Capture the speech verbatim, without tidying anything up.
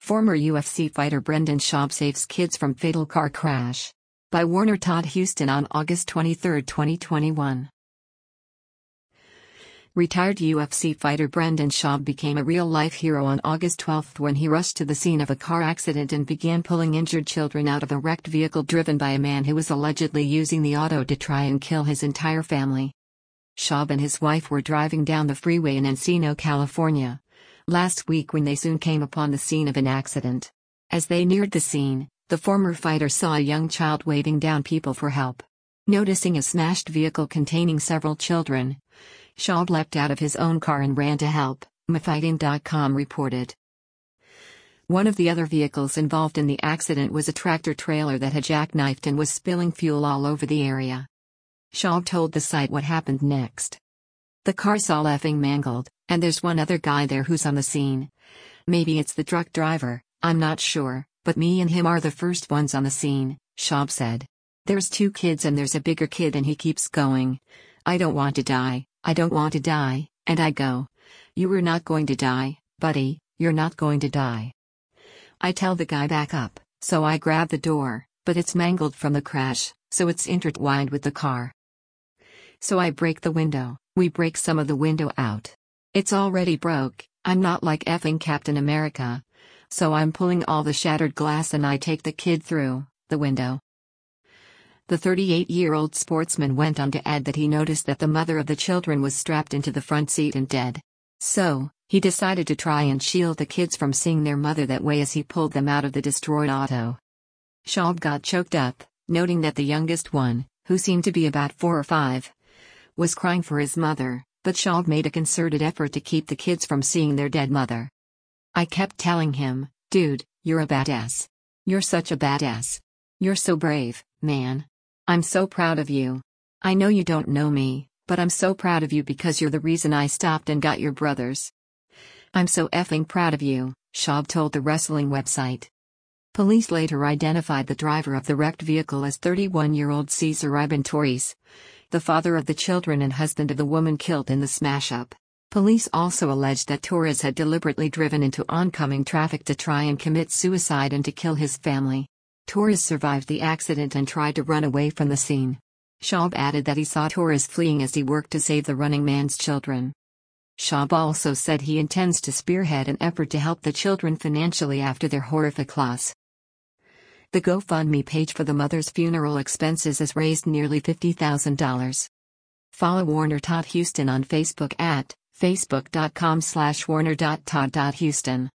Former U F C fighter Brendan Schaub saves kids from fatal car crash. By Warner Todd Houston on August twenty-third, twenty twenty-one. Retired U F C fighter Brendan Schaub became a real-life hero on August twelfth when he rushed to the scene of a car accident and began pulling injured children out of a wrecked vehicle driven by a man who was allegedly using the auto to try and kill his entire family. Schaub and his wife were driving down the freeway in Encino, California, last week when they soon came upon the scene of an accident. As they neared the scene, the former fighter saw a young child waving down people for help. Noticing a smashed vehicle containing several children, Schaub leapt out of his own car and ran to help, M Fighting dot com reported. One of the other vehicles involved in the accident was a tractor-trailer that had jackknifed and was spilling fuel all over the area. Schaub told the site what happened next. "The car's all effing mangled, and there's one other guy there who's on the scene. Maybe it's the truck driver, I'm not sure, but me and him are the first ones on the scene," Schaub said. "There's two kids and there's a bigger kid," and he keeps going. "I don't want to die, I don't want to die," and I go, "You were not going to die, buddy, you're not going to die." I tell the guy back up, so I grab the door, but it's mangled from the crash, so it's intertwined with the car. So I break the window, we break some of the window out. It's already broke, I'm not like effing Captain America. So I'm pulling all the shattered glass and I take the kid through the window. The thirty-eight-year-old sportsman went on to add that he noticed that the mother of the children was strapped into the front seat and dead. So, he decided to try and shield the kids from seeing their mother that way as he pulled them out of the destroyed auto. Schaub got choked up, noting that the youngest one, who seemed to be about four or five, was crying for his mother, but Schaub made a concerted effort to keep the kids from seeing their dead mother. "I kept telling him, dude, you're a badass. You're such a badass. You're so brave, man. I'm so proud of you. I know you don't know me, but I'm so proud of you because you're the reason I stopped and got your brothers. I'm so effing proud of you," Schaub told the wrestling website. Police later identified the driver of the wrecked vehicle as thirty-one-year-old Cesar Iban Torres, the father of the children and husband of the woman killed in the smash-up. Police also alleged that Torres had deliberately driven into oncoming traffic to try and commit suicide and to kill his family. Torres survived the accident and tried to run away from the scene. Schaub added that he saw Torres fleeing as he worked to save the running man's children. Schaub also said he intends to spearhead an effort to help the children financially after their horrific loss. The GoFundMe page for the mother's funeral expenses has raised nearly fifty thousand dollars. Follow Warner Todd Houston on Facebook at facebook dot com slash warner dot todd dot houston.